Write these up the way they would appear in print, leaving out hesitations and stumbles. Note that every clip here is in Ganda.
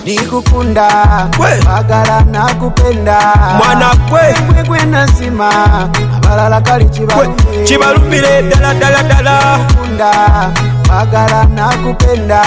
nikukunda bagala nakupenda mwana gwe gwe nasima abalala kali kibalumire dala nikukunda bagala nakupenda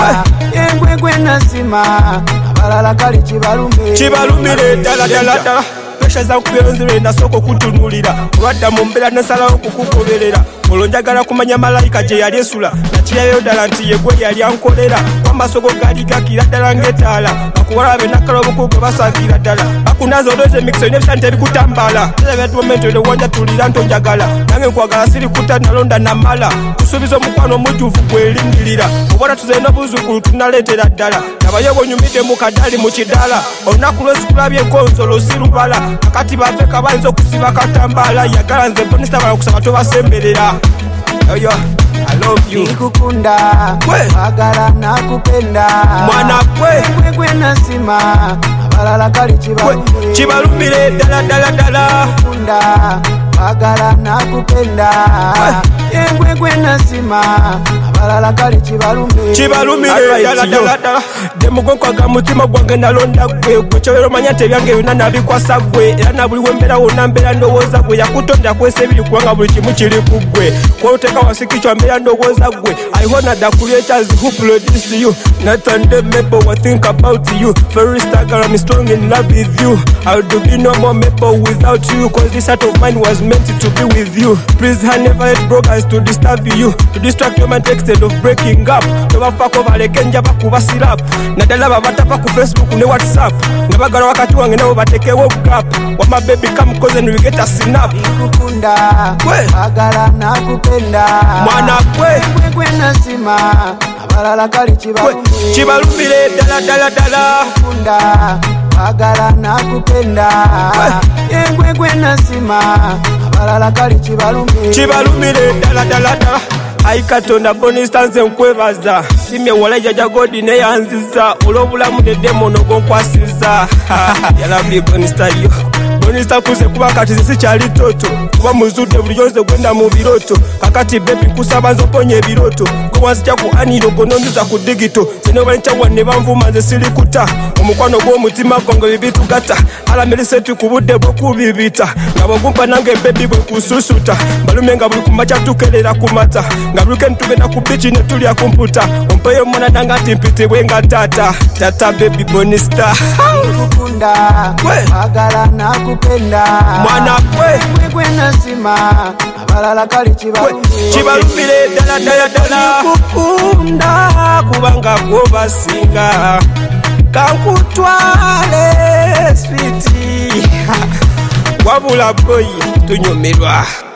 gwe nasima abalala kali kibalumire dala Pressure za kubyonzire nasoko kutunulira olwadda mu mbeera nasalawo kukugoberera olwo njagala kumanya malayika gye yali esula nakirayo ddala nti yegwe yali ankolera kw'amasoko gaali gakira ddala ng'etaala bakuwala benakala obukugu basagira ddala bakunaza olweza emikisa olina ebisante ebikutambala momento erowanja tulira ntonjagala nange nkwagala sirikuta nalonda namala kusuubiza omukwano omujjuvu gwelindirira obona tuzalina obuzzukulu tunaleetera ddala nabayo bonyumidde mu kadali mu kidaala olunaku lwesikulabye enkonzolo sirubala akati baveka bayinza okusiba katambala yagala nze bonista bala okusaba tobasemberera oyo I love you nikukunda bagala nakupenda mwana gwe nasima abalala kali kibalumire dala nikukunda bagala nakupenda gwe nasima abalala kali kibalumire dala demugonkwaga mutima gwange nalonda gwe gwekyobera omanya nti ebyange byonna nabikwasa gwe era na buli wembeera wonna mbeera ndowooza gwe yakutondera kwesa ebiri kubanga buli kimu kiri ku gwe kwoluteeka wasikicwa mbeera ndowooza gwe I wanna da creators who produce you not undemable I think about you very stagger I'm strong in love with you I would be no more mable without you cause this heart of mine was meant to be with you please I never let brokers to disturb you to distract your mind instead of breaking up tobafako baleke njaba kuba sirap naddala babatapa ku Facebook ne WhatsApp nga bagala wakati wange nabo batekewo gap wa my baby come cause and we get a snap nikukunda bagala nakupenda mwana gwe nasima abalala kali kibalumire dala nikukunda bagala nakupenda gwe nasima abalala kali kibalumire dala Ai Katonda bonista nze nkwebaza simye wala jaja godi neyanziza olw'obulamu ne demono gonkwasiza yalabye bonista yo bonista kuze kuba kati sikyali toto kuba muzudde bulijjo nze gwenda mu biroto kakati bebi kusaba nzoponya ebiroto gwe wanzija ku aniro gononziza ku digito zenobankyawa ne banvuma nze sirikuta omukwano gw'omutima gwange bibitugata alamiriseti ku budde bw'okubibita nga bwogumpa nange bebi bwe kususuta balume nga buli kumakya tukerera ku mata nga bulukeni tugenda ku bici ne tulya kumputa ompeyo omwana nanga nti mpitibwe nga tata baby bonista nikukunda bagala nakupenda mwana gwe nasima abalala kali kibalumire dala nikukunda kubanga gwobasinga kankutwale switi wabula boyi tunyumirwa